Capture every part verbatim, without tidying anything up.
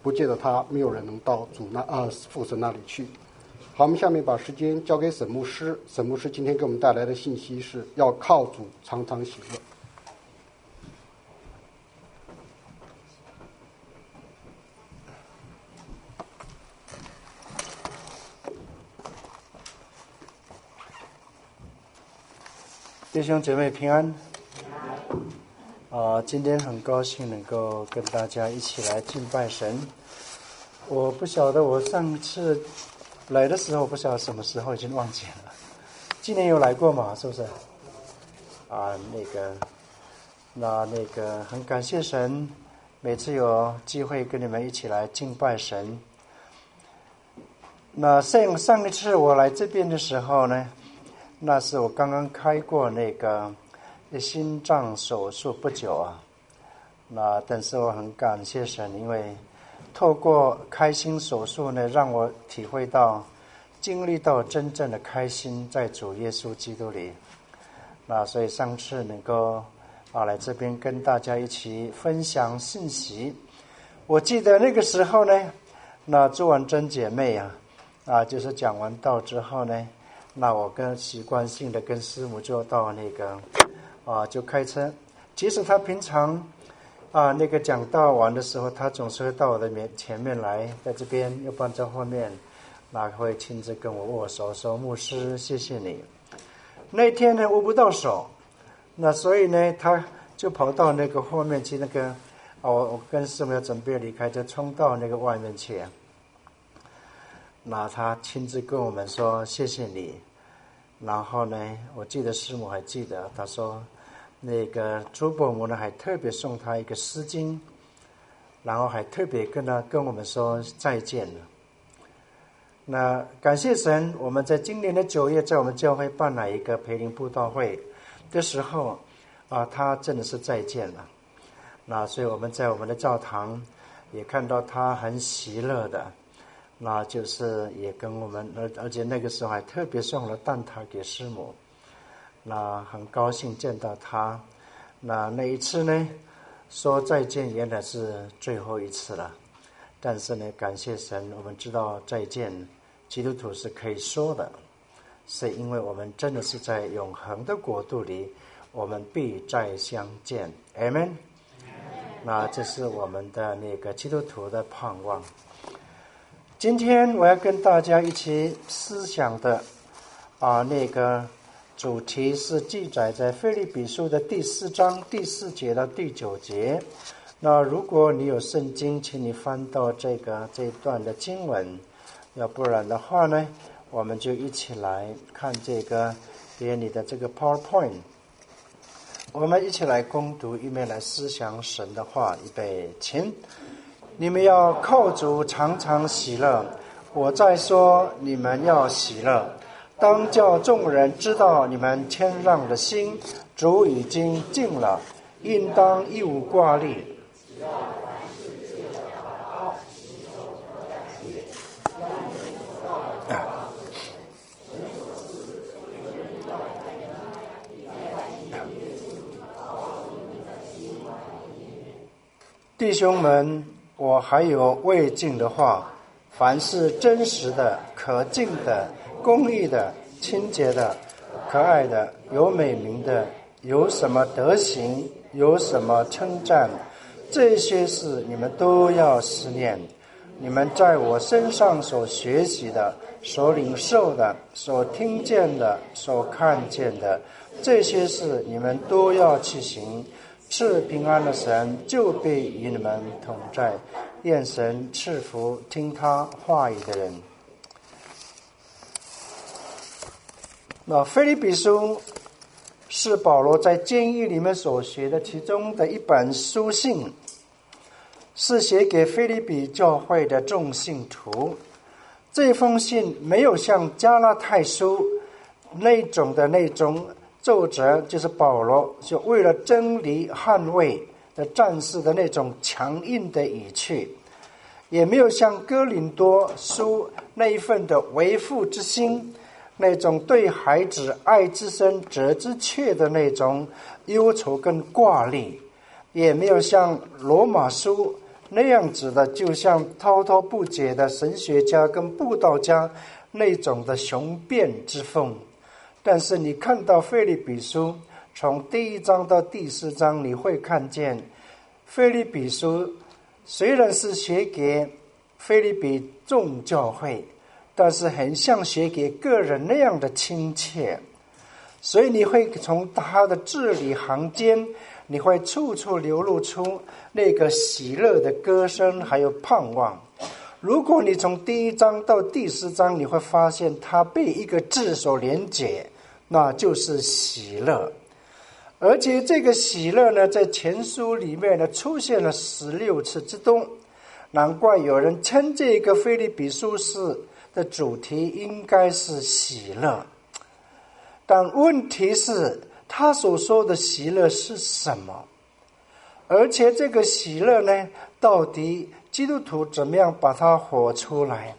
不借着他，没有人能到主那啊父神那里去。好，我们下面把时间交给沈牧师。沈牧师今天给我们带来的信息是要靠主常常喜乐。 弟兄姐妹平安。啊、呃，今天很高兴能够跟大家一起来敬拜神。我不晓得我上次来的时候，不晓得什么时候，已经忘记了。今年有来过嘛？是不是？啊，那个，那那个，很感谢神，每次有机会跟你们一起来敬拜神。那上上一次我来这边的时候呢，那是我刚刚开过那个心脏手术不久啊。那但是我很感谢神，因为透过开心手术呢，让我体会到经历到真正的开心在主耶稣基督里。那所以上次能够啊来这边跟大家一起分享信息。我记得那个时候呢，那朱婉珍姐妹啊啊就是讲完道之后呢，那我跟习惯性的跟师母就到那个啊就开车。其实她平常啊，那个讲道完的时候，他总是会到我的面前面来，在这边，要不然在后面，那会亲自跟我握手，说牧师，谢谢你。那天呢，握不到手，那所以呢，他就跑到那个后面去，那个啊，我我跟师母要准备离开，就冲到那个外面去。那他亲自跟我们说谢谢你，然后呢，我记得师母还记得，他说。那个朱伯母呢，还特别送他一个丝巾，然后还特别跟他跟我们说再见了。那感谢神，我们在今年的九月，在我们教会办了一个培灵布道会的时候，啊，他真的是再见了。那所以我们在我们的教堂也看到他很喜乐的，那就是也跟我们，而而且那个时候还特别送了蛋挞给师母。那很高兴见到他，那那一次呢，说再见原来是最后一次了，但是呢，感谢神，我们知道再见，基督徒是可以说的，是因为我们真的是在永恒的国度里，我们必再相见 ，Amen。那这是我们的那个基督徒的盼望。今天我要跟大家一起思想的啊那个。主题是记载在腓立比书的第四章第四节到第九节。那如果你有圣经，请你翻到这个这一段的经文，要不然的话呢，我们就一起来看这个给你的这个 PowerPoint。我们一起来攻读，一面来思想神的话。预备，请你们要靠主常常喜乐。我再说，你们要喜乐。当叫众人知道你们谦让的心，主已经尽了，应当一无挂虑。弟兄们，我还有未尽的话，凡是真实的、可敬的、公义的、清洁的、可爱的、有美名的，有什么德行，有什么称赞，这些事你们都要思念。你们在我身上所学习的、所领受的、所听见的、所看见的，这些事你们都要去行。赐平安的神就必与你们同在。愿神赐福听他话语的人。那腓立比书是保罗在监狱里面所学的其中的一本书信，是写给腓立比教会的众信徒。这封信没有像加拉太书那种的那种奏折，就是保罗就为了真理捍卫的战士的那种强硬的语气，也没有像哥林多书那一份的为父之心，那种对孩子爱之深责之切的那种忧愁跟挂虑，也没有像罗马书那样子的，就像滔滔不绝的神学家跟布道家那种的雄辩之风。但是你看到腓立比书从第一章到第四章，你会看见腓立比书虽然是写给腓立比众教会，但是很像写给个人那样的亲切。所以你会从他的字里行间，你会处处流露出那个喜乐的歌声还有盼望。如果你从第一章到第四章，你会发现他被一个字所连结，那就是喜乐。而且这个喜乐呢，在前书里面呢出现了十六次之多，难怪有人称这个腓立比书是的主题应该是喜乐。但问题是他所说的喜乐是什么？而且这个喜乐呢，到底基督徒怎么样把它活出来？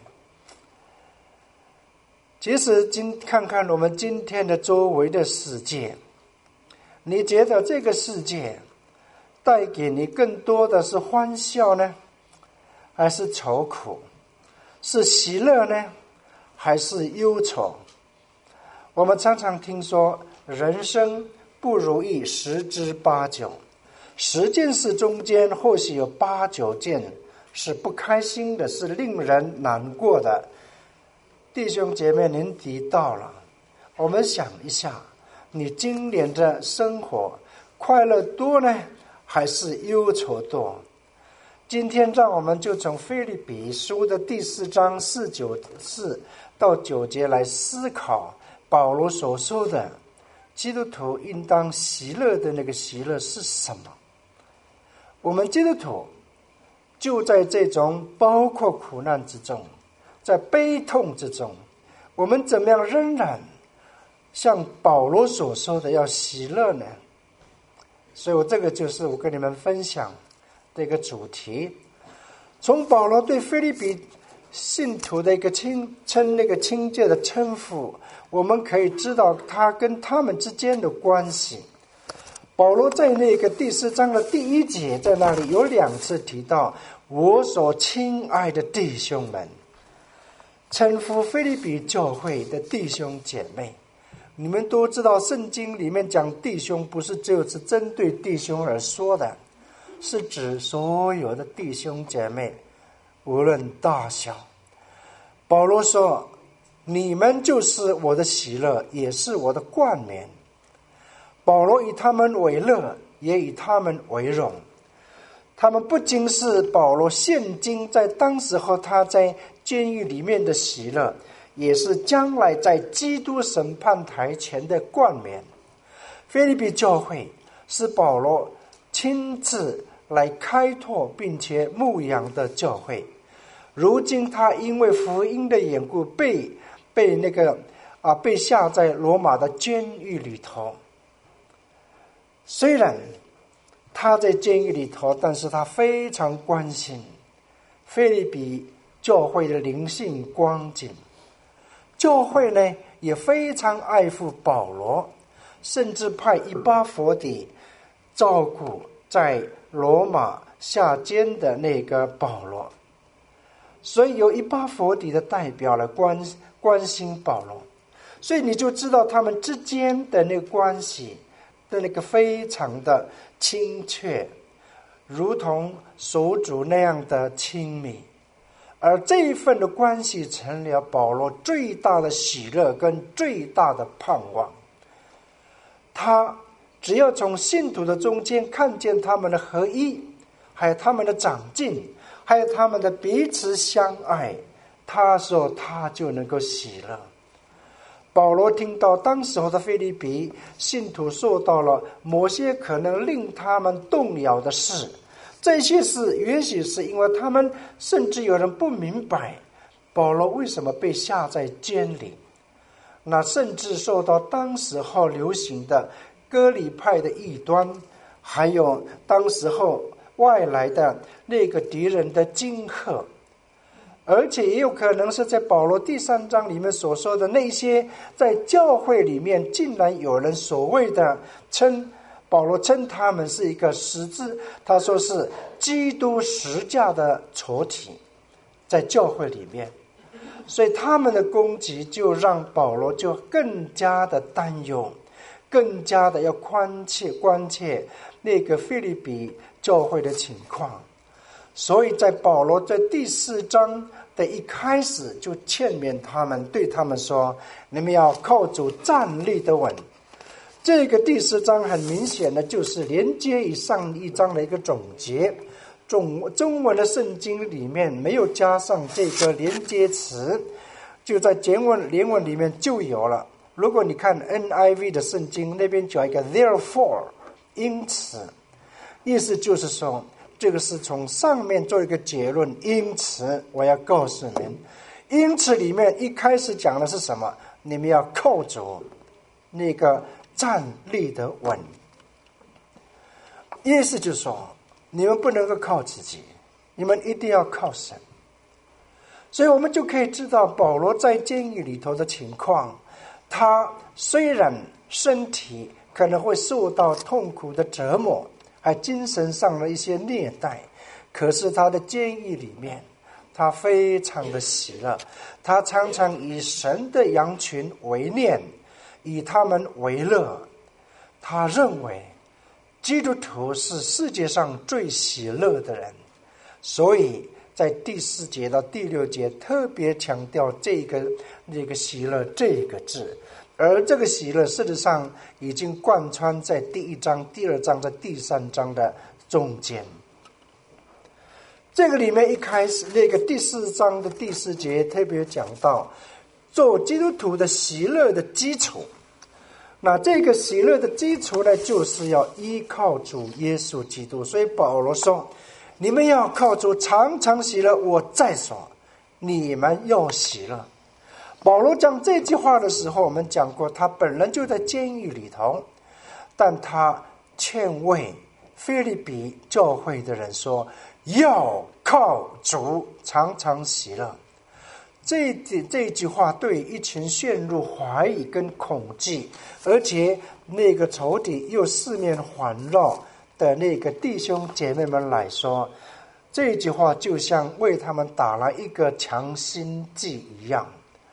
其实今看看我们今天的周围的世界，你觉得这个世界带给你更多的是欢笑呢，还是愁苦？是喜乐呢，还是忧愁？我们常常听说人生不如意十之八九，十件事中间或许有八九件是不开心的，是令人难过的。弟兄姐妹，您提到了，我们想一下，你今年的生活快乐多呢，还是忧愁多？今天让我们就从腓立比书的第四章四九四到九节来思考保罗所说的基督徒应当喜乐的那个喜乐是什么。我们基督徒就在这种包括苦难之中，在悲痛之中，我们怎么样仍然像保罗所说的要喜乐呢？所以我这个就是我跟你们分享这个主题。从保罗对腓立比信徒的一个亲称那个亲切的称呼，我们可以知道他跟他们之间的关系。保罗在那个第四章的第一节，在那里有两次提到我所亲爱的弟兄们，称呼腓立比教会的弟兄姐妹。你们都知道圣经里面讲弟兄不是只有是针对弟兄而说的，是指所有的弟兄姐妹无论大小。保罗说你们就是我的喜乐，也是我的冠冕。保罗以他们为乐，也以他们为荣。他们不仅是保罗现今在当时候他在监狱里面的喜乐，也是将来在基督审判台前的冠冕。腓立比教会是保罗亲自来开拓并且牧养的教会，如今他因为福音的缘故被被那个啊被下在罗马的监狱里头。虽然他在监狱里头，但是他非常关心腓立比教会的灵性光景。教会呢也非常爱护保罗，甚至派以巴弗提照顾在罗马下监的那个保罗。所以有以巴弗提的代表来关关心保罗，所以你就知道他们之间的那个关系的那个非常的亲切，如同手足那样的亲密。而这一份的关系成了保罗最大的喜乐跟最大的盼望。他只要从信徒的中间看见他们的合一，还有他们的长进，还有他们的彼此相爱，他说他就能够喜乐。保罗听到当时候的腓立比信徒受到了某些可能令他们动摇的事，这些事也许是因为他们甚至有人不明白保罗为什么被下在监里，那甚至受到当时候流行的割礼派的异端，还有当时候外来的那个敌人的惊吓。而且也有可能是在保罗第三章里面所说的那些在教会里面竟然有人所谓的称保罗称他们是一个十字，他说是基督十架的雛体，在教会里面。所以他们的攻击就让保罗就更加的担忧，更加的要关切关切那个腓立比教会的情况。所以在保罗在第四章的一开始就劝勉他们，对他们说，你们要靠主站立得稳。这个第四章很明显的就是连接以上一章的一个总结，中中文的圣经里面没有加上这个连接词，就在原文原文里面就有了。如果你看 N I V 的圣经，那边就有一个 therefore， 因此，意思就是说这个是从上面做一个结论，因此我要告诉您，因此里面一开始讲的是什么？你们要靠主那个站立得稳。意思就是说你们不能够靠自己，你们一定要靠神。所以我们就可以知道保罗在监狱里头的情况，他虽然身体可能会受到痛苦的折磨，还精神上的一些虐待，可是他的监狱里面他非常的喜乐，他常常以神的羊群为念，以他们为乐。他认为基督徒是世界上最喜乐的人，所以在第四节到第六节特别强调这个那个喜乐这个字，而这个喜乐事实上已经贯穿在第一章、第二章、在第三章的中间。这个里面一开始那个第四章的第四节特别讲到做基督徒的喜乐的基础。那这个喜乐的基础呢，就是要依靠主耶稣基督。所以保罗说，你们要靠主常常喜乐。我再说，你们要喜乐。保罗讲这句话的时候，我们讲过，他本人就在监狱里头，但他劝慰腓立比教会的人说，要靠主常常喜乐。这这句话对一群陷入怀疑跟恐惧，而且那个仇敌又四面环绕的那个弟兄姐妹们来说，这句话就像为他们打了一个强心剂一样。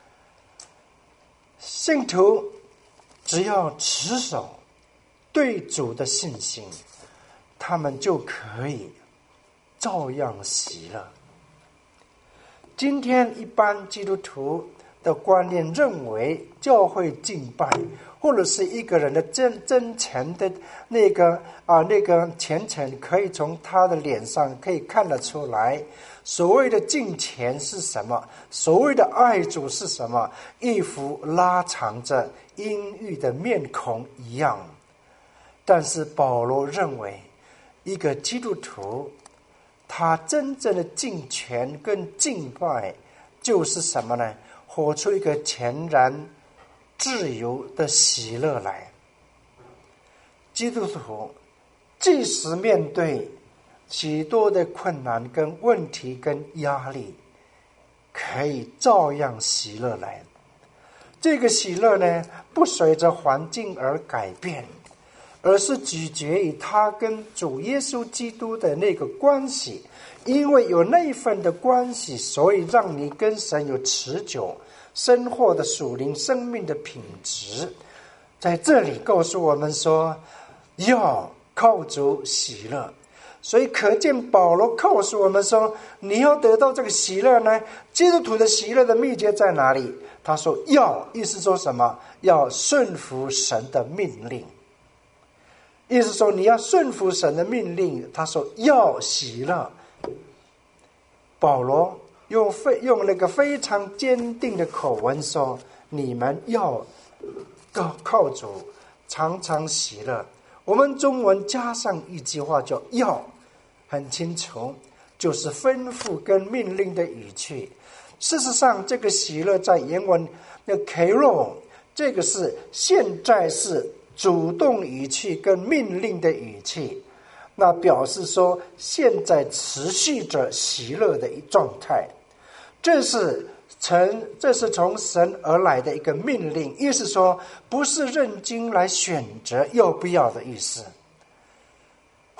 信徒只要持守对主的信心，他们就可以照样喜乐。今天一般基督徒的观念认为，教会敬拜或者是一个人的真真诚的那个啊那个虔诚，可以从他的脸上可以看得出来。所谓的敬虔是什么？所谓的爱主是什么？一副拉长着阴郁的面孔一样。但是保罗认为，一个基督徒他真正的敬虔跟敬拜就是什么呢？活出一个全然自由的喜乐来。基督徒即使面对许多的困难跟问题跟压力，可以照样喜乐来。这个喜乐呢，不随着环境而改变，而是取决于他跟主耶稣基督的那个关系。因为有那一份的关系，所以让你跟神有持久生活的属灵生命的品质。在这里告诉我们说，要靠主喜乐。所以可见保罗告诉我们说，你要得到这个喜乐呢，基督徒的喜乐的秘诀在哪里？他说要，意思说什么？要顺服神的命令。意思说你要顺服神的命令。他说要喜乐。保罗用非用那个非常坚定的口吻说，你们要靠主常常喜乐。我们中文加上一句话叫要，很清楚，就是吩咐跟命令的语气。事实上这个喜乐在原文那 kairos， 这个是现在是主动语气跟命令的语气，那表示说现在持续着喜乐的一状态。这是从这是从神而来的一个命令，意思说不是认经来选择要不要的意思，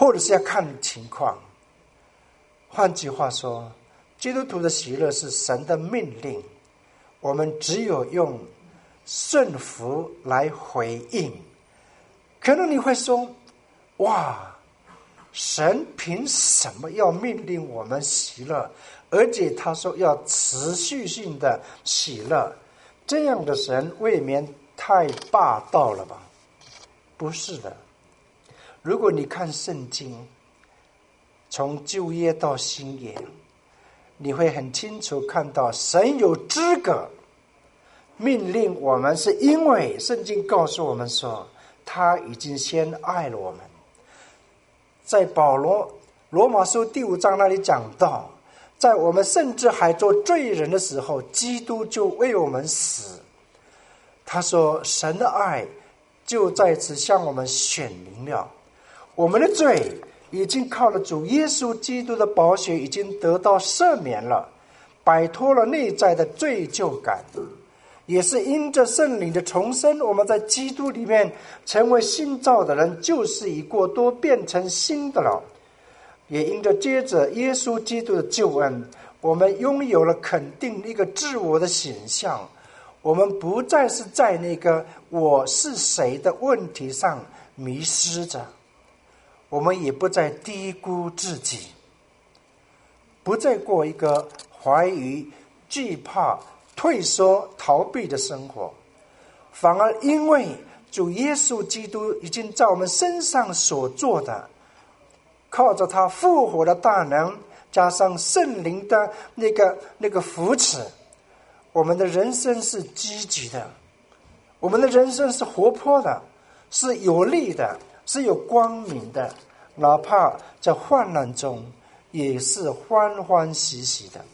或者是要看情况。换句话说，基督徒的喜乐是神的命令，我们只有用顺服来回应。可能你会说，哇，神凭什么要命令我们喜乐？而且他说要持续性的喜乐，这样的神未免太霸道了吧？不是的。如果你看圣经，从旧约到新约，你会很清楚看到神有资格命令我们，是因为圣经告诉我们说他已经先爱了我们。在保罗罗马书第五章那里讲到，在我们甚至还做罪人的时候，基督就为我们死。他说神的爱就在此向我们显明了，我们的罪已经靠了主耶稣基督的宝血已经得到赦免了，摆脱了内在的罪疚感。也是因着圣灵的重生，我们在基督里面成为新造的人，旧事已过，都变成新的了。也因着接着耶稣基督的救恩，我们拥有了肯定一个自我的形象，我们不再是在那个我是谁的问题上迷失着，我们也不再低估自己，不再过一个怀疑、惧怕、退缩、逃避的生活，反而因为主耶稣基督已经在我们身上所做的，靠着他复活的大能，加上圣灵的那个那个扶持，我们的人生是积极的，我们的人生是活泼的，是有力的，是有光明的，哪怕在患难中也是欢欢喜喜的。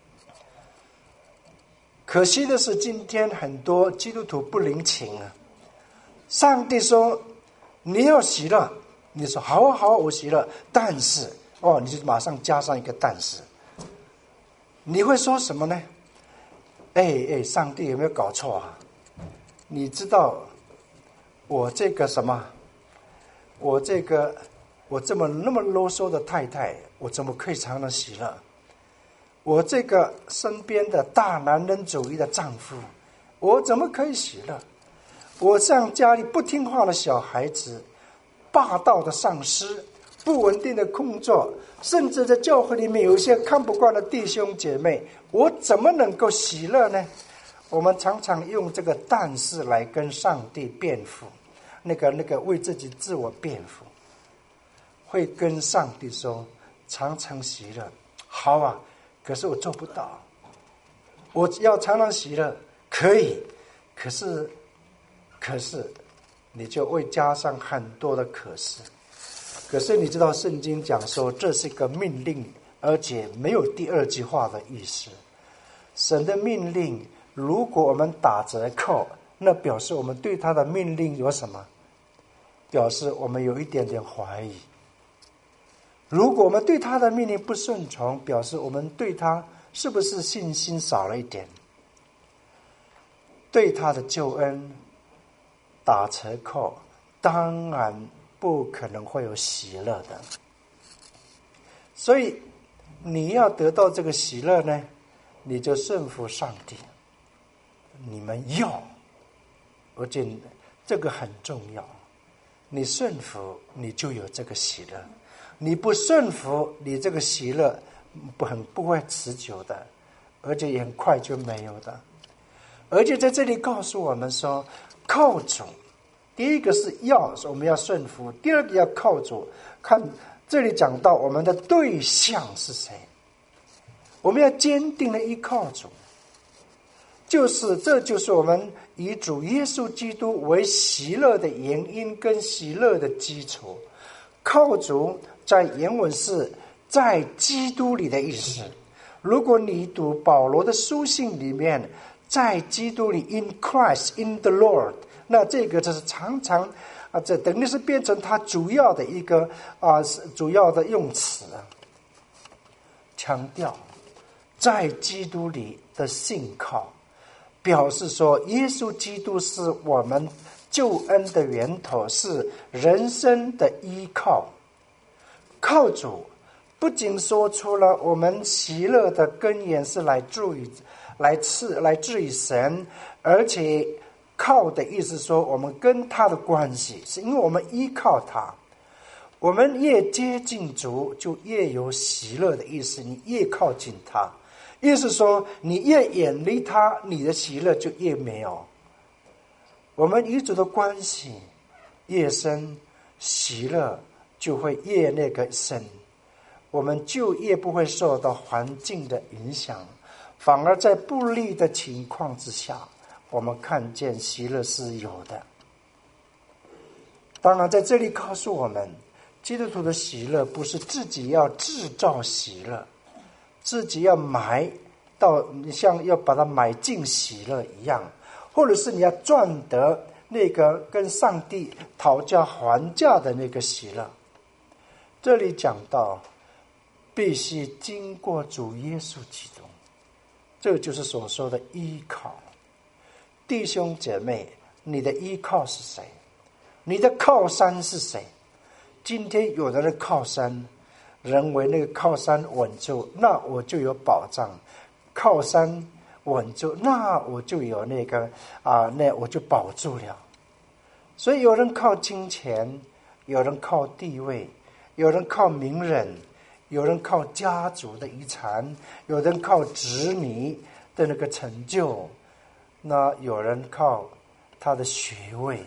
可惜的是，今天很多基督徒不领情啊。上帝说你要喜乐，你说好啊好啊，我喜乐，但是哦，你就马上加上一个但是。你会说什么呢？哎哎，上帝有没有搞错啊？你知道我这个什么，我这个我这么那么啰嗦的太太，我怎么可以常常喜乐？我这个身边的大男人主义的丈夫，我怎么可以喜乐？我这样家里不听话的小孩子，霸道的上司，不稳定的工作，甚至在教会里面有一些看不惯的弟兄姐妹，我怎么能够喜乐呢？我们常常用这个但是来跟上帝辩护，那个那个为自己自我辩护，会跟上帝说常常喜乐，好啊，可是我做不到。我要常常喜乐可以，可是可是你就会加上很多的可是。可是你知道圣经讲说这是一个命令，而且没有第二句话的意思。神的命令如果我们打折扣，那表示我们对他的命令有什么？表示我们有一点点怀疑。如果我们对他的命令不顺从，表示我们对他是不是信心少了一点？对他的救恩打折扣，当然不可能会有喜乐的。所以你要得到这个喜乐呢，你就顺服上帝。你们要，而且这个很重要，你顺服你就有这个喜乐，你不顺服你这个喜乐不很不会持久的，而且也很快就没有的。而且在这里告诉我们说，靠主，第一个是要我们要顺服，第二个要靠主。看这里讲到我们的对象是谁，我们要坚定的依靠主，就是这就是我们以主耶稣基督为喜乐的原因跟喜乐的基础。靠主在原文是在基督里的意思。如果你读保罗的书信里面，在基督里 in Christ in the Lord， 那这个就是常常啊，这等于是变成他主要的一个啊主要的用词啊，强调在基督里的信靠，表示说耶稣基督是我们救恩的源头，是人生的依靠。 靠主，不仅说出了我们喜乐的根源是来自于来自来自于神，而且靠的意思说我们跟他的关系是因为我们依靠他。我们越接近主，就越有喜乐的意思，你越靠近他，意思说你越远离他，你的喜乐就越没有。我们与主的关系越深，喜乐就会越那个深，我们就越不会受到环境的影响，反而在不利的情况之下，我们看见喜乐是有的。当然在这里告诉我们，基督徒的喜乐不是自己要制造喜乐，自己要买到像要把它买进喜乐一样，或者是你要赚得那个跟上帝讨价还价的那个喜乐。这里讲到必须经过主耶稣基督，这就是所说的依靠。弟兄姐妹，你的依靠是谁？你的靠山是谁？今天有的人靠山，认为那个靠山稳住，那我就有保障；靠山稳住，那我就有那个啊，那我就保住了。所以有人靠金钱，有人靠地位，有人靠名人，有人靠家族的遗产，有人靠子女的那个成就，那有人靠他的学位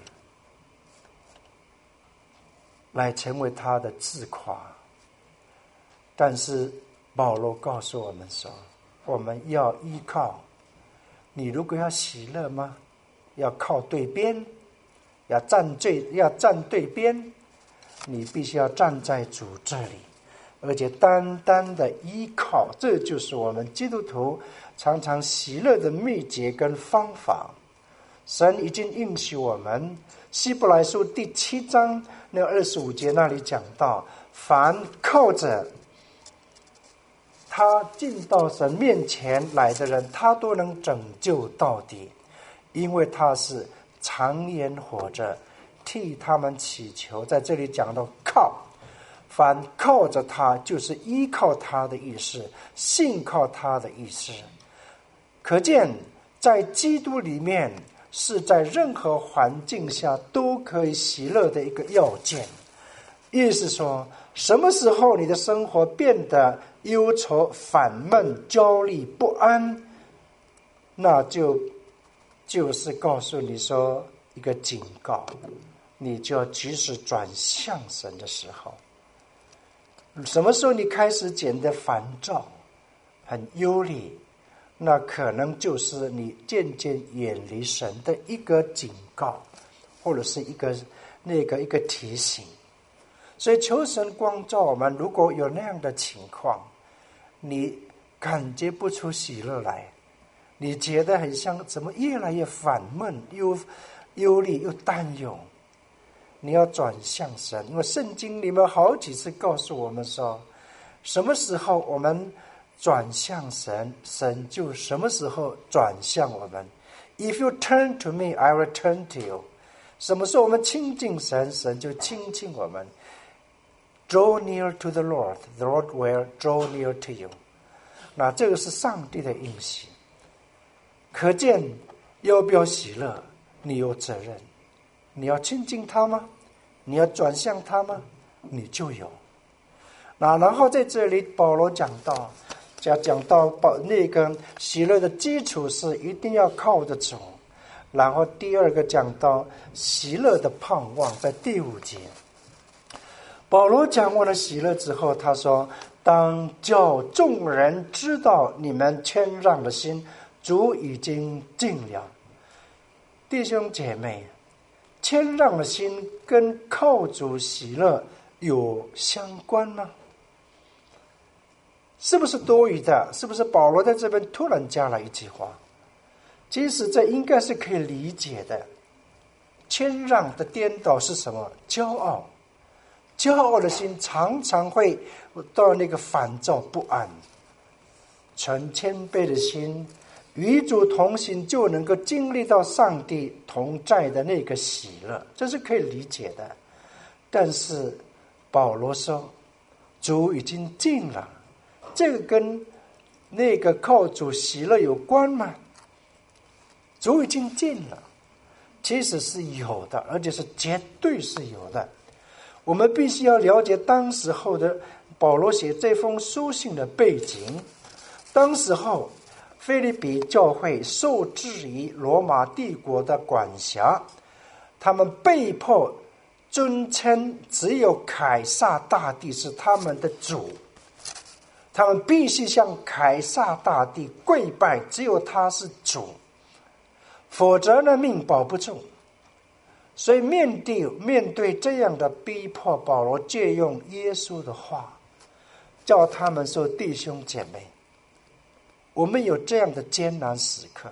来成为他的自夸。但是保罗告诉我们说，我们要依靠。你如果要喜乐吗？要靠对边，要站对要站对边，你必须要站在主这里，而且单单的依靠。这就是我们基督徒常常喜乐的秘诀跟方法。神已经应许我们，希伯来书第七章那二十五节那里讲到，凡靠着他进到神面前来的人，他都能拯救到底，因为他是常年活着，替他们祈求。在这里讲到靠，凡靠着他就是依靠他的意思，信靠他的意思。可见在基督里面是在任何环境下都可以喜乐的一个要件。意思说，什么时候你的生活变得忧愁、烦闷、焦虑、不安，那就就是告诉你说一个警告，你就要及时转向神的时候。什么时候你开始觉得烦躁、很忧虑，那可能就是你渐渐远离神的一个警告，或者是一个那个一个提醒。所以求神光照我们，如果有那样的情况，你感觉不出喜乐来，你觉得很像怎么越来越烦闷，又忧虑又担忧，你要转向神。因为圣经里面好几次告诉我们说，什么时候我们转向神，神就什么时候转向我们。 If you turn to me, I will turn to you。 什么时候我们亲近神，神就亲近我们。 Draw near to the Lord, the Lord will draw near to you。 那这个是上帝的应许。可见要不要喜乐，你有责任。你要亲近他吗？你要转向他吗？你就有。那然后在这里保罗讲到讲讲到那个喜乐的基础是一定要靠着主。然后第二个讲到喜乐的盼望，在第五节保罗讲完了喜乐之后，他说，当叫众人知道你们谦让的心，主已经尽了。弟兄姐妹，谦让的心跟靠主喜乐有相关吗？是不是多余的？是不是保罗在这边突然加了一句话？其实这应该是可以理解的。谦让的颠倒是什么？骄傲。骄傲的心常常会到那个烦躁不安。存谦卑的心，与主同行，就能够经历到上帝同在的那个喜乐，这是可以理解的。但是保罗说， 主已经近了。这个跟那个靠主喜乐有关吗？主已经近了，其实是有的，而且是绝对是有的。我们必须要了解当时候的保罗写这封书信的背景。当时候腓立比教会受制于罗马帝国的管辖，他们被迫尊称只有凯撒大帝是他们的主，他们必须向凯撒大帝跪拜，只有他是主，否则呢命保不住。所以面对面对这样的逼迫，保罗借用耶稣的话，叫他们说：弟兄姐妹，我们有这样的艰难时刻，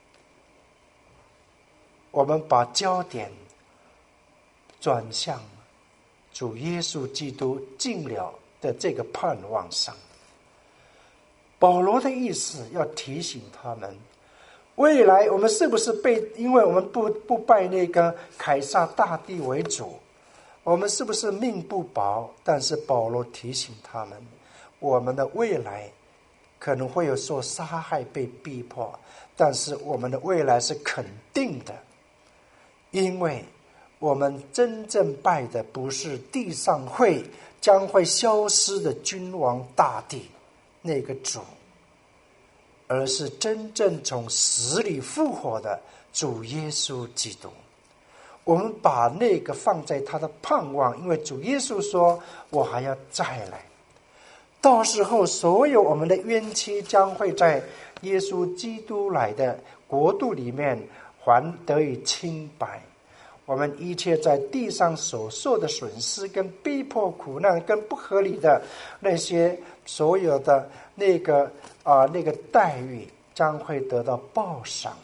我们把焦点转向主耶稣基督尽了的这个盼望上。保罗的意思要提醒他们，未来我们是不是被，因为我们不不拜那个凯撒大帝为主，我们是不是命不保？但是保罗提醒他们，我们的未来可能会有受杀害、被逼迫，但是我们的未来是肯定的，因为我们真正拜的不是地上会将会消失的君王大帝那个主，而是真正从死里复活的主耶稣基督。我们把那个放在他的盼望，因为主耶稣说我还要再来，到时候所有我们的冤屈将会在耶稣基督来的国度里面还得以清白。我们一切在地上所受的损失跟逼迫苦难跟不合理的那些所有的那个啊、呃、那个待遇将会得到报赏。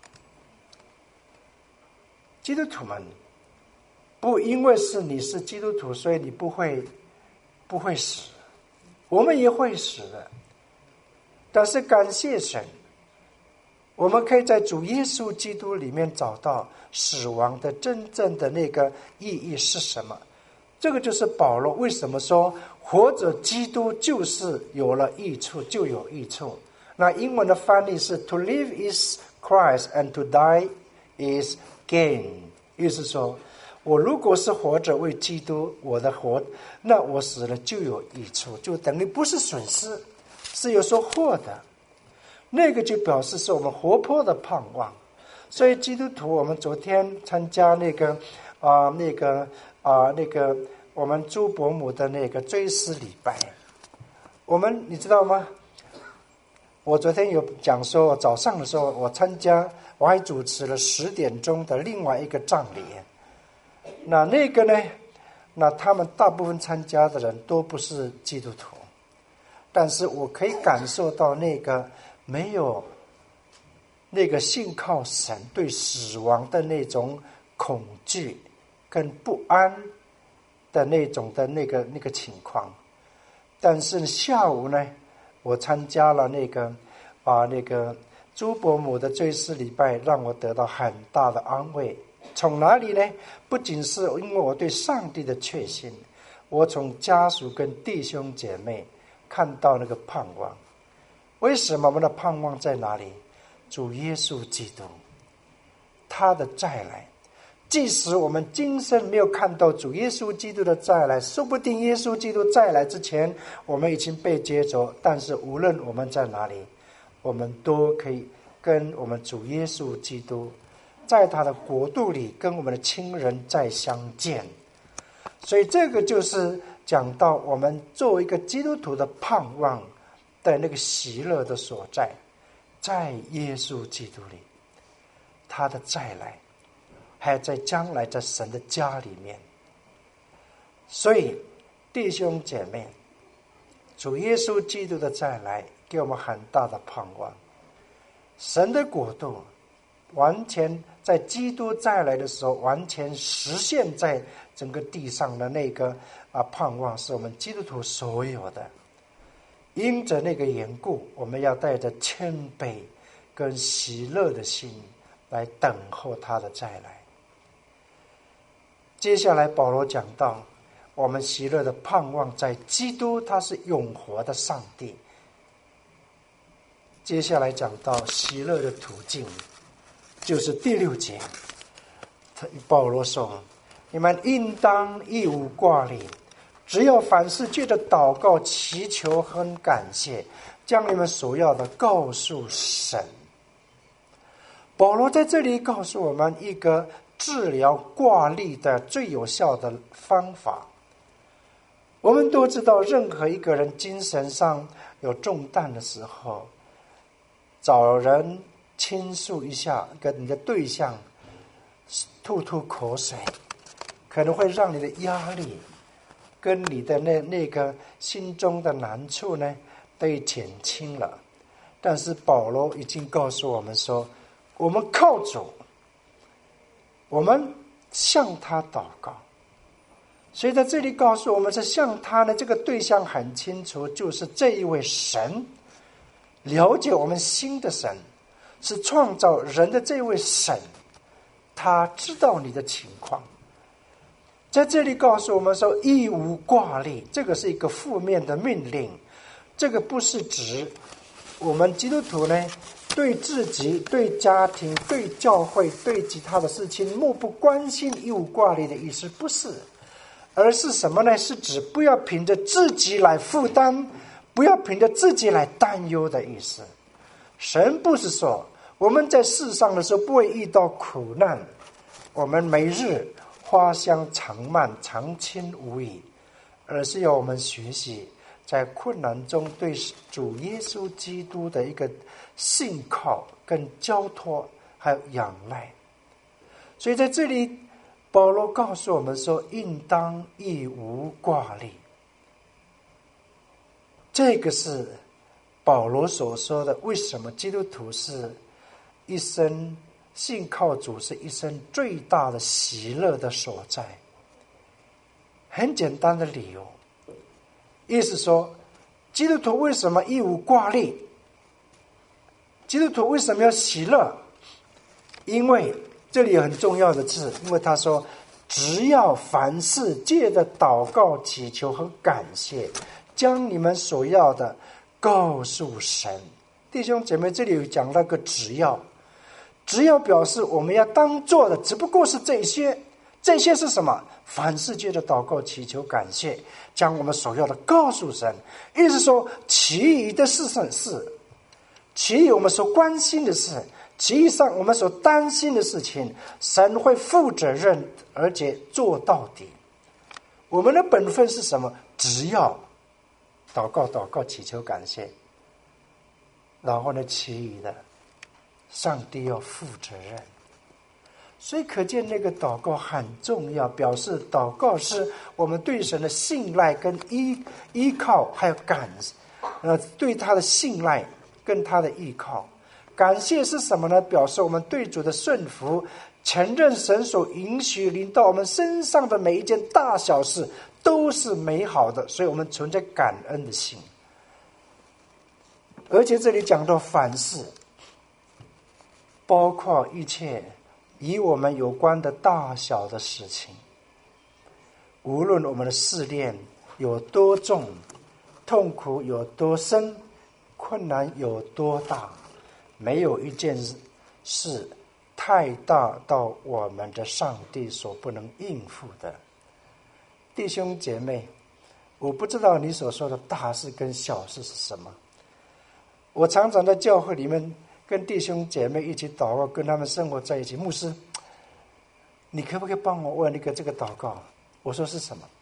基督徒们，不因为是你是基督徒，所以你不会不会死，我们也会死的。但是感谢神，我们可以在主耶稣基督里面找到死亡的真正的那个意义是什么。这个就是保罗为什么说活着基督就是有了益处，就有益处。那英文的翻译是 To live is Christ and to die is gain， 意思说我如果是活着为基督，我的活，那我死了就有益处，就等于不是损失，是有所获的。那个就表示是我们活泼的盼望。所以基督徒，我们昨天参加那个啊、呃、那个啊、呃、那个我们朱伯母的那个追思礼拜，我们你知道吗？我昨天有讲说，早上的时候我参加，我还主持了十点钟的另外一个葬礼。那那个呢，那他们大部分参加的人都不是基督徒，但是我可以感受到那个没有那个信靠神对死亡的那种恐惧跟不安的那种的那个那个情况。但是下午呢，我参加了那个啊那个朱伯母的追思礼拜，让我得到很大的安慰。从哪里呢？不仅是因为我对上帝的确信，我从家属跟弟兄姐妹看到那个盼望。为什么我们的盼望在哪里？主耶稣基督他的再来。即使我们今生没有看到主耶稣基督的再来，说不定耶稣基督再来之前我们已经被接走，但是无论我们在哪里，我们都可以跟我们主耶稣基督在他的国度里跟我们的亲人再相见。所以这个就是讲到我们作为一个基督徒的盼望的那个喜乐的所在，在耶稣基督里，他的再来，还有在将来在神的家里面。所以弟兄姐妹，主耶稣基督的再来给我们很大的盼望。神的国度完全在基督再来的时候完全实现在整个地上的那个啊盼望，是我们基督徒所有的。因着那个缘故，我们要带着谦卑跟喜乐的心来等候他的再来。接下来保罗讲到， 我们喜乐的盼望在基督，他是永活的上帝。接下来讲到喜乐的途径，就是第六节，保罗说：你们应当一无挂虑，只要凡事借着祷告、祈求和感谢，将你们所要的告诉神。保罗在这里告诉我们一个治疗挂虑的最有效的方法。我们都知道，任何一个人精神上有重担的时候，找人倾诉一下，跟你的对象吐吐口水，可能会让你的压力跟你的那那个心中的难处呢被减轻了。但是保罗已经告诉我们说，我们靠主，我们向他祷告。所以在这里告诉我们，是向他的这个对象很清楚，就是这一位神，了解我们心的神，是创造人的这位神，他知道你的情况。在这里告诉我们说，一无挂虑，这个是一个负面的命令。这个不是指我们基督徒呢对自己、对家庭、对教会、对其他的事情漠不关心、一无挂虑的意思，不是。而是什么呢？是指不要凭着自己来负担，不要凭着自己来担忧的意思。神不是说我们在世上的时候不会遇到苦难，我们每日花香长漫，常青无语，而是要我们学习在困难中对主耶稣基督的一个信靠跟交托还有仰赖。所以在这里保罗告诉我们说，应当一无挂虑。这个是保罗所说的，为什么基督徒是一生信靠主，是一生最大的喜乐的所在。很简单的理由，意思说，基督徒为什么一无挂虑？基督徒为什么要喜乐？因为这里有很重要的字，因为他说，只要凡事借着祷告、祈求和感谢，将你们所要的告诉神。弟兄姐妹，这里有讲那个只要，只要表示我们要当做的只不过是这些。这些是什么？凡事借着祷告、祈求、感谢，将我们所要的告诉神。意思说，其余的事情是，其余我们所关心的事，其余上我们所担心的事情，神会负责任，而且做到底。我们的本分是什么？只要祷告、祷告、祈求、感谢，然后呢，其余的上帝要负责任。所以可见那个祷告很重要，表示祷告是我们对神的信赖跟依依靠，还有感呃对他的信赖跟他的依靠。感谢是什么呢？表示我们对主的顺服，承认神所允许临到我们身上的每一件大小事都是美好的，所以我们存着感恩的心。而且这里讲到凡事，包括一切与我们有关的大小的事情，无论我们的试炼有多重，痛苦有多深，困难有多大，没有一件事太大到我们的上帝所不能应付的。弟兄姐妹，我不知道你所说的大事跟小事是什么。我常常在教会里面跟弟兄姐妹一起祷告，跟他们生活在一起。牧师，你可不可以帮我问一个这个祷告？我说是什么？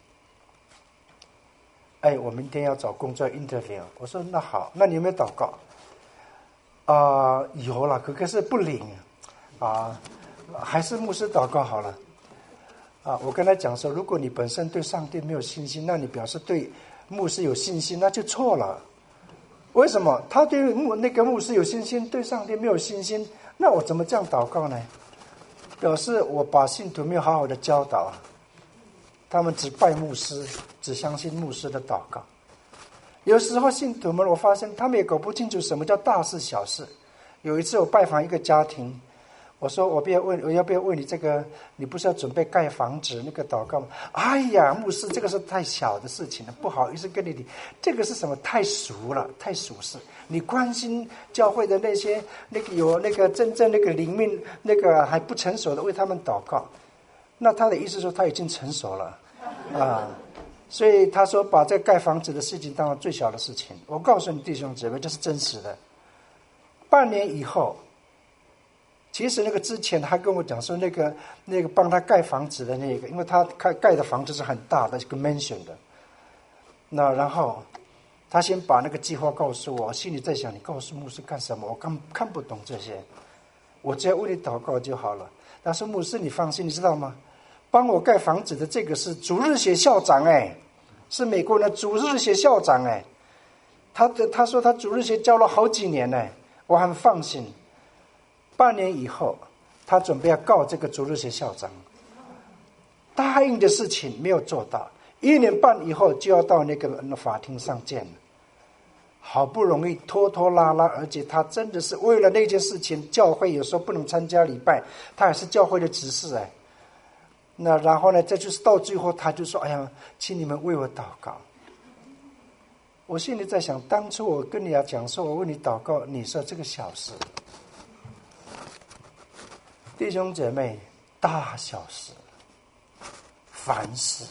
哎，我明天要找工作 interview。我说那好，那你有没有祷告？啊、呃，有了，可可是不灵啊，还是牧师祷告好了。啊，我跟他讲说，如果你本身对上帝没有信心，那你表示对牧师有信心，那就错了。为什么？他对牧那个牧师有信心，对上帝没有信心，那我怎么这样祷告呢？表示我把信徒没有好好的教导，他们只拜牧师，只相信牧师的祷告。有时候信徒们，我发现他们也搞不清楚什么叫大事小事。有一次我拜访一个家庭， 我说我不要问，我要不要问你这个？你不是要准备盖房子那个祷告吗？哎呀，牧师，这个是太小的事情了，不好意思跟你提。这个是什么？太俗了，太俗世。你关心教会的那些那个有那个真正那个灵命那个还不成熟的，为他们祷告。那他的意思说他已经成熟了啊，所以他说把这盖房子的事情当成最小的事情。我告诉你弟兄姊妹，这是真实的。半年以后。其实那个之前他跟我讲说，那个那个帮他盖房子的那个，因为他盖盖的房子是很大的，一个 mansion 的。那然后他先把那个计划告诉我，我心里在想，你告诉牧师干什么？我看看不懂这些，我只要为你祷告就好了。他说牧师，你放心，你知道吗？帮我盖房子的这个是主日学校长哎，是美国的主日学校长哎。他的他说他主日学教了好几年哎，我很放心。半年以后，他准备要告这个主日学校长，答应的事情没有做到，一年半以后就要到那个法庭上见了。好不容易拖拖拉拉，而且他真的是为了那件事情，教会有时候不能参加礼拜，他也是教会的执事哎。那然后呢，这就是到最后他就说：“哎呀，请你们为我祷告。”我心里在想，当初我跟你要讲说，我为你祷告，你说这个小事。弟兄姐妹，大小事，凡事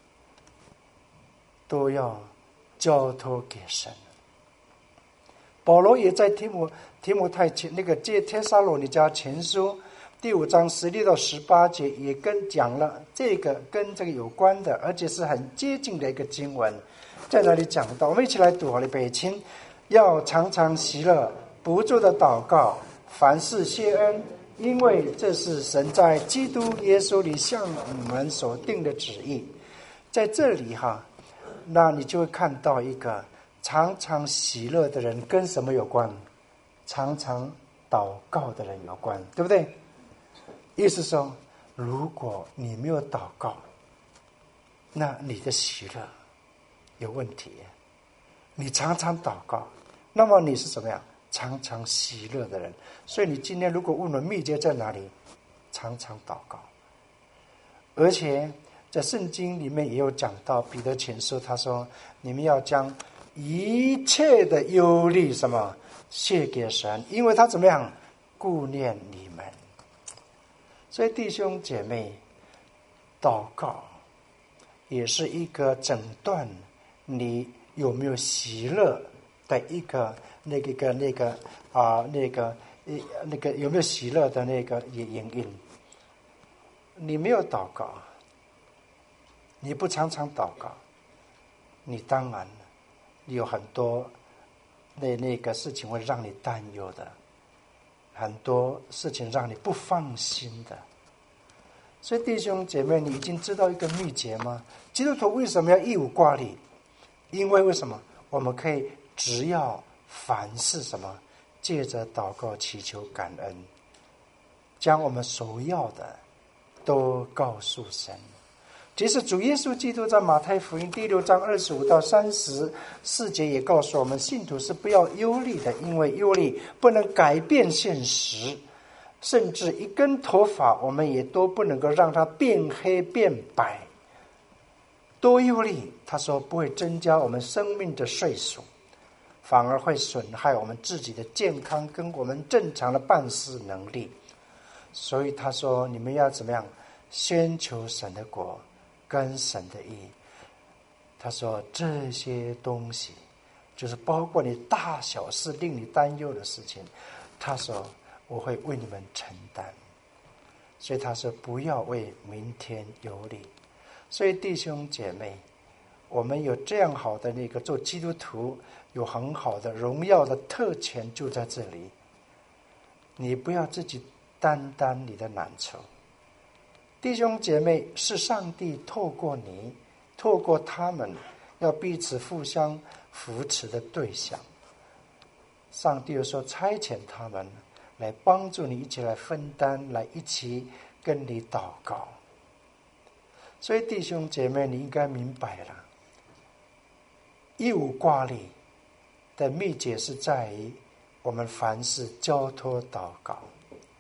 都要交托给神。保罗也在提摩提摩太前那个接帖撒罗尼迦前书第五章十六到十八节，也跟讲了这个跟这个有关的，而且是很接近的一个经文，在那里讲到。我们一起来读好了，北清要常常喜乐，不住的祷告，凡事谢恩。因为这是神在基督耶稣里向你们所定的旨意。在这里哈，那你就会看到一个常常喜乐的人跟什么有关？常常祷告的人有关，对不对？意思说，如果你没有祷告，那你的喜乐有问题。你常常祷告，那么你是怎么样？常常喜乐的人。所以你今天如果问我秘诀在哪里，常常祷告。而且在圣经里面也有讲到，彼得前书他说，你们要将一切的忧虑什么卸给神，因为他怎么样顾念你们。所以弟兄姐妹，祷告也是一个诊断你有没有喜乐的一个那个个那个啊那个那个有没有喜乐的那个原因。你没有祷告，你不常常祷告，你当然有很多那那个事情会让你担忧的，很多事情让你不放心的。所以弟兄姐妹，你已经知道一个秘诀吗？基督徒为什么要一无挂虑？因为为什么？我们可以只要凡事什么，借着祷告祈求感恩，将我们所要的都告诉神。其实主耶稣基督在马太福音第六章二十五到三十四节也告诉我们，信徒是不要忧虑的，因为忧虑不能改变现实，甚至一根头发我们也都不能够让它变黑变白。多忧虑，他说不会增加我们生命的岁数，反而会损害我们自己的健康跟我们正常的办事能力。所以他说，你们要怎么样？先求神的国跟神的义。他说这些东西就是包括你大小事令你担忧的事情，他说我会为你们承担。所以他说不要为明天忧虑。所以弟兄姐妹，我们有这样好的那个做基督徒，有很好的荣耀的特权就在这里。你不要自己担当你的难处，弟兄姐妹是上帝透过你，透过他们，要彼此互相扶持的对象。上帝有时候差遣他们来帮助你，一起来分担，来一起跟你祷告。所以弟兄姐妹，你应该明白了，一无挂虑的秘诀是在于我们凡事交托祷告。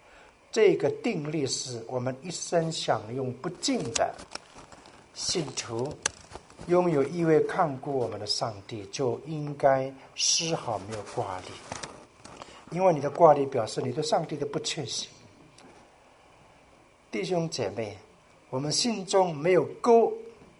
这个定律是我们一生享用不尽的。信徒拥有一位看顾我们的上帝，就应该丝毫没有挂虑，因为你的挂虑表示你对上帝的不确信。弟兄姐妹，我们心中没有钩，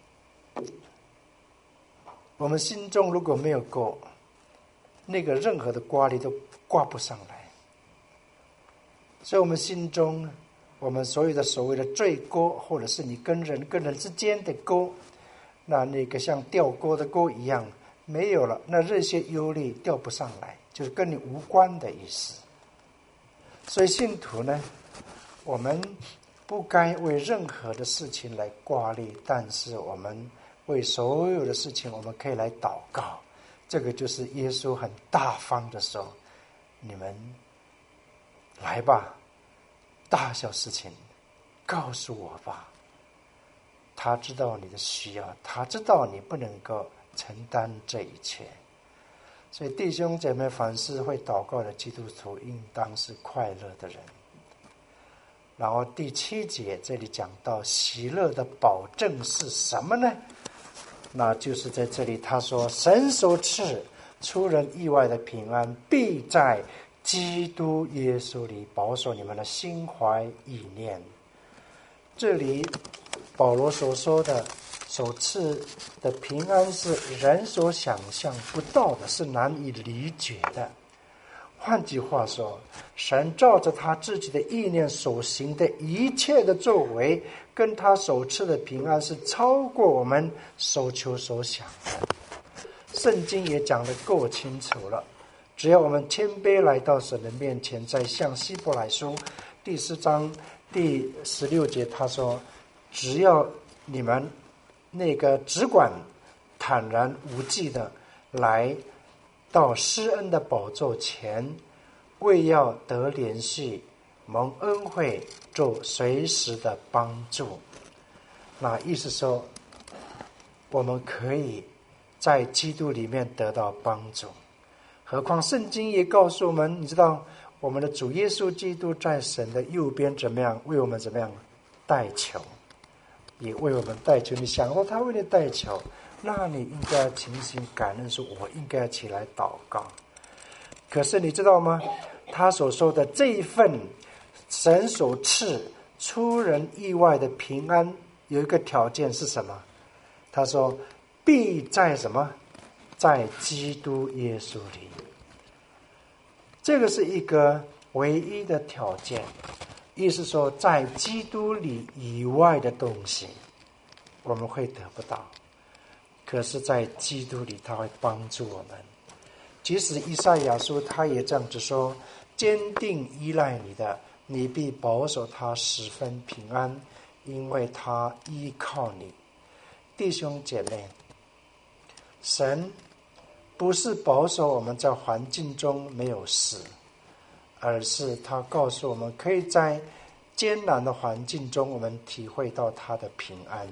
我们心中如果没有钩，那个任何的挂虑都挂不上来。所以我们心中，我们所有的所谓的罪钩，或者是你跟人跟人之间的钩，那那个像钓钩的钩一样没有了，那这些忧虑钓不上来，就是跟你无关的意思。所以信徒呢，我们不该为任何的事情来挂虑，但是我们为所有的事情我们可以来祷告。这个就是耶稣很大方的说，你们来吧，大小事情告诉我吧。他知道你的需要，他知道你不能够承担这一切。所以弟兄姐妹，凡是会祷告的基督徒应当是快乐的人。然后第七节这里讲到喜乐的保证是什么呢？那就是在这里他说，神所赐出人意外的平安，必在基督耶稣里保守你们的心怀意念。这里保罗所说的所赐的平安是人所想象不到的，是难以理解的。换句话说，神照着他自己的意念所行的一切的作为，跟他所赐的平安是超过我们所求所想的。圣经也讲得够清楚了，只要我们谦卑来到神的面前，在向希伯来书第四章第十六节他说，只要你们那个只管坦然无忌的来到施恩的宝座前，为要得连续蒙恩惠，做随时的帮助。那意思说，我们可以在基督里面得到帮助。何况圣经也告诉我们，你知道我们的主耶稣基督在神的右边怎么样，为我们怎么样代求，也为我们代求。你想到他为你代求，那你应该情心感恩，说我应该起来祷告。可是你知道吗？他所说的这一份神所赐出人意外的平安，有一个条件是什么？他说必在什么？在基督耶稣里。这个是一个唯一的条件，意思说在基督里以外的东西我们会得不到，可是在基督里他会帮助我们。即使以赛亚书他也这样子说，坚定依赖你的，你必保守他十分平安，因为他依靠你。弟兄姐妹，神不是保守我们在环境中没有事，而是他告诉我们可以在艰难的环境中我们体会到他的平安。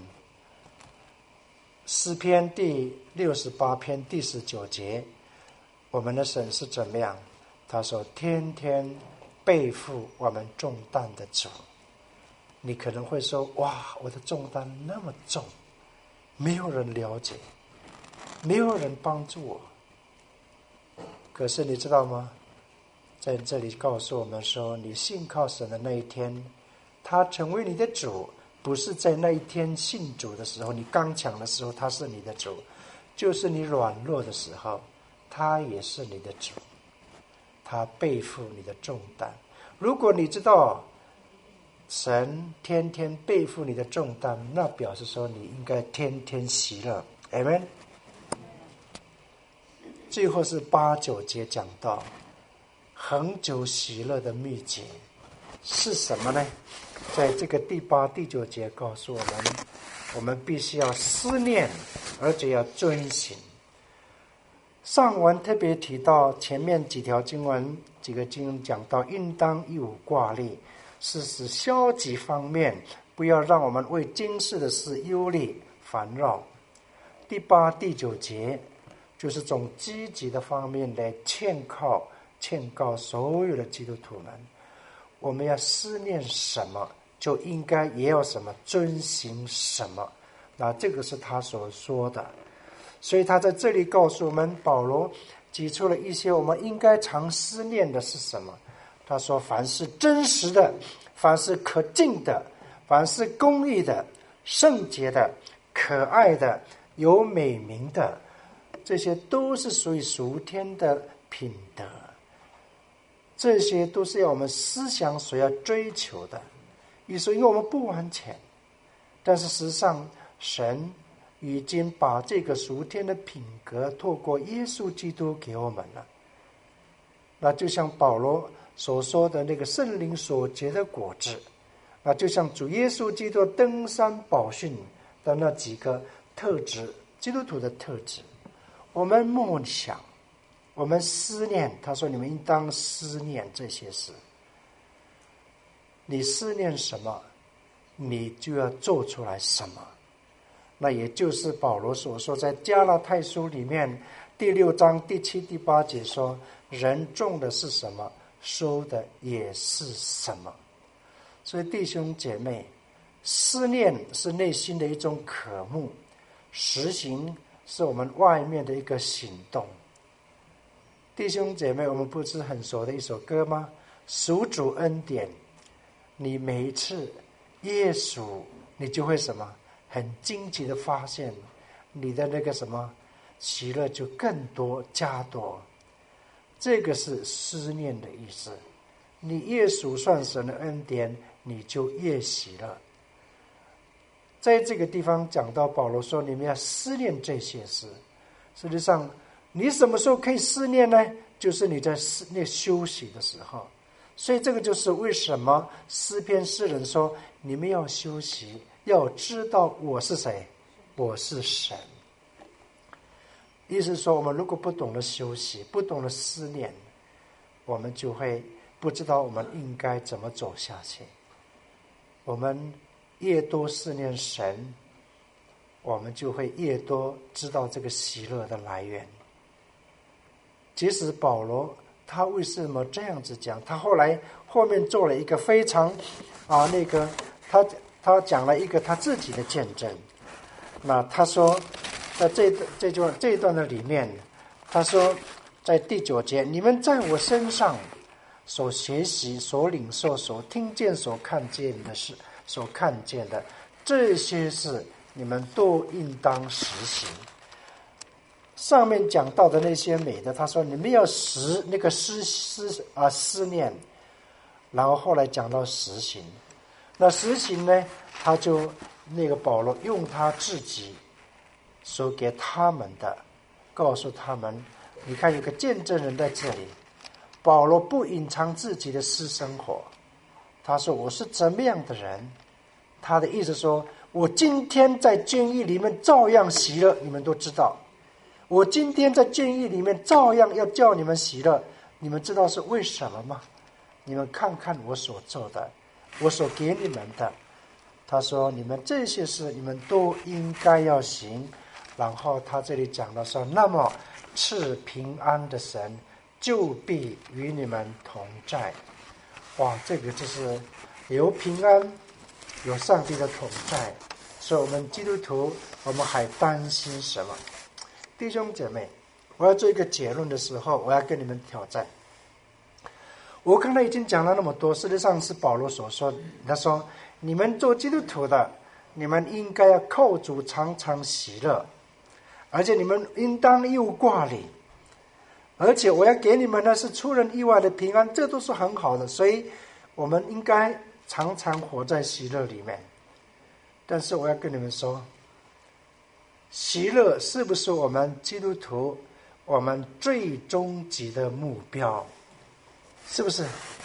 诗篇第六十八篇第十九节，我们的神是怎么样？他说天天背负我们重担的主。你可能会说，哇，我的重担那么重，没有人了解，没有人帮助我。可是你知道吗？在这里告诉我们说，你信靠神的那一天，他成为你的主，不是在那一天信主的时候，你刚强的时候他是你的主，就是你软弱的时候他也是你的主，他背负你的重担。如果你知道神天天背负你的重担，那表示说你应该天天喜乐。 Amen。 最后是八九节讲到恒久喜乐的秘诀是什么呢？在这个第八第九节告诉我们，我们必须要思念，而且要遵行。上文特别提到前面几条经文，几个经文讲到应当一无挂虑，是使消极方面不要让我们为今世的事忧虑烦扰。第八第九节就是从积极的方面来劝告劝告所有的基督徒们， 我们要思念什么，就应该也要什么遵行什么。那这个是他所说的。所以他在这里告诉我们，保罗举出了一些我们应该常思念的是什么。他说凡是真实的，凡是可敬的，凡是公义的，圣洁的，可爱的，有美名的，这些都是属于属天的品德，这些都是要我们思想所要追求的。于是因为我们不完全，但是实际上神已经把这个属天的品格透过耶稣基督给我们了。那就像保罗所说的那个圣灵所结的果子，那就像主耶稣基督登山宝训的那几个特质，基督徒的特质。我们默想，我们思念，他说你们应当思念这些事。你思念什么，你就要做出来什么。那也就是保罗所说在加拉太书里面第六章第七第八节说，人种的是什么，收的也是什么。所以弟兄姐妹，思念是内心的一种渴慕，实行是我们外面的一个行动。弟兄姐妹，我们不是很熟的一首歌吗？属主恩典，你每一次耶稣，你就会什么很惊奇的发现你的那个什么喜乐就更多加多。这个是思念的意思。你越数算神的恩典，你就越喜乐。在这个地方讲到保罗说你们要思念这些事，实际上你什么时候可以思念呢？就是你在思念休息的时候。所以这个就是为什么诗篇诗人说你们要休息，要知道我是谁，我是神。意思说我们如果不懂得休息，不懂得思念，我们就会不知道我们应该怎么走下去。我们越多思念神，我们就会越多知道这个喜乐的来源。即使保罗他为什么这样子讲，他后来后面做了一个非常啊那个他他讲了一个他自己的见证。那他说在这这段这一段的里面，他说在第九节，你们在我身上所学习所领受所听见所看见的事，所看见的这些事，你们都应当实行。上面讲到的那些美的，他说你们要实那个思思啊思念，然后后来讲到实行。那实行呢，他就那个保罗用他自己所给他们的，告诉他们，你看有个见证人在这里，保罗不隐藏自己的私生活，他说我是怎么样的人，他的意思说我今天在监狱里面照样喜乐，你们都知道。我今天在监狱里面照样要叫你们喜乐，你们知道是为什么吗？你们看看我所做的，我所给你们的。他说你们这些事你们都应该要行。然后他这里讲的说，那么赐平安的神就必与你们同在。哇，这个就是有平安，有上帝的同在。所以我们基督徒，我们还担心什么？弟兄姐妹，我要做一个结论的时候，我要跟你们挑战。我刚才已经讲了那么多，实际上是保罗所说的。他说你们做基督徒的，你们应该要靠主常常喜乐，而且你们应当又挂虑，而且我要给你们的是出人意外的平安，这都是很好的。所以我们应该常常活在喜乐里面。但是我要跟你们说，喜乐是不是我们基督徒我们最终极的目标？是不是？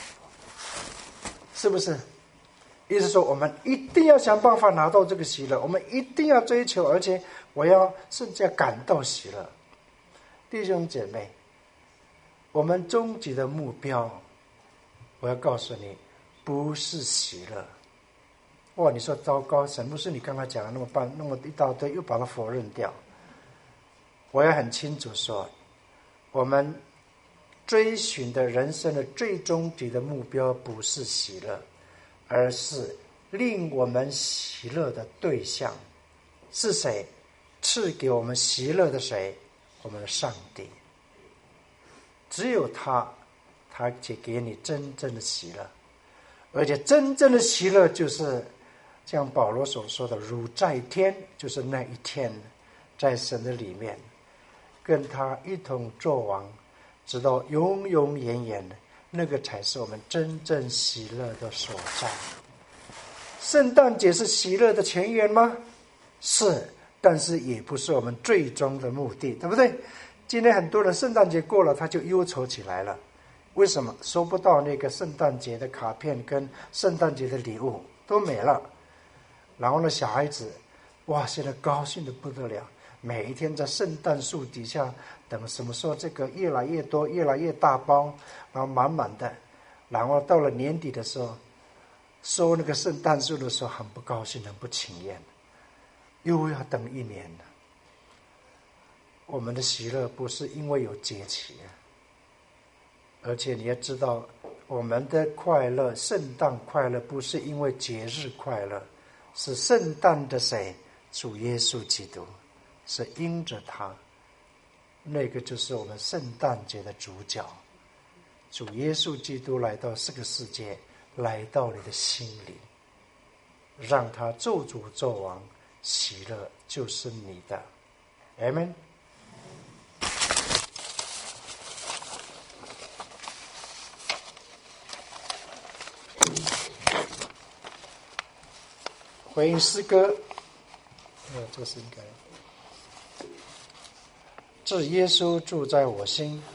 是不是？意思说我们一定要想办法拿到这个喜乐，我们一定要追求，而且我要甚至要感到喜乐。弟兄姐妹，我们终极的目标，我要告诉你，不是喜乐。哇，你说糟糕，神牧师你刚才讲了那么半那么一大堆，又把它否认掉。我也很清楚说，我们追寻的人生的最终极的目标不是喜乐，而是令我们喜乐的对象是谁？赐给我们喜乐的谁？我们的上帝。只有他，他才给你真正的喜乐。而且真正的喜乐就是像保罗所说的，如在天，就是那一天在神的里面跟他一同作王，直到永永远远的，那个才是我们真正喜乐的所在。圣诞节是喜乐的泉源吗？是，但是也不是我们最终的目的，对不对？今天很多人圣诞节过了，他就忧愁起来了。为什么？收不到那个圣诞节的卡片跟圣诞节的礼物都没了。然后呢，小孩子哇，现在高兴得不得了，每一天在圣诞树底下等什么时候这个越来越多越来越大包，然后满满的，然后到了年底的时候收那个圣诞树的时候很不高兴，很不情愿，又要等一年了。我们的喜乐不是因为有节期，而且你要知道，我们的快乐，圣诞快乐不是因为节日快乐，是圣诞的谁？主耶稣基督，是因着他，那个就是我们圣诞节的主角。主耶稣基督来到这个世界，来到你的心里，让他做主做王，喜乐就是你的。 Amen。回应诗歌，呃，这是应该。至耶稣住在我心，